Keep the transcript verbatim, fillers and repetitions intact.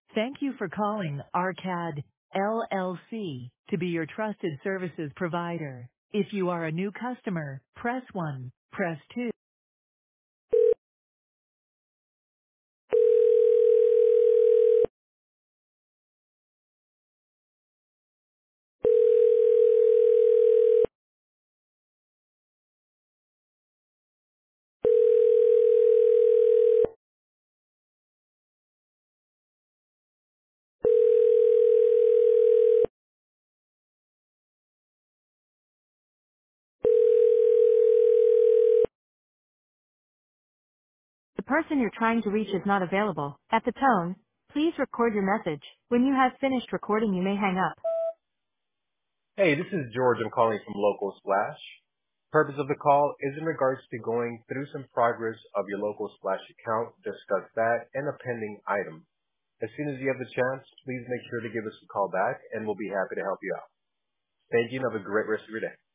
Thank you for calling Arcad L L C to be your trusted services provider. If you are a new customer, press one. Press two. The person you're trying to reach is not available. At the tone, please record your message. When you have finished recording, you may hang up. Hey, this is George. I'm calling from Local Splash. Purpose of the call is in regards to going through some progress of your Local Splash account, discuss that, and a pending item. As soon as you have the chance, please make sure to give us a call back, and we'll be happy to help you out. Thank you, and have a great rest of your day.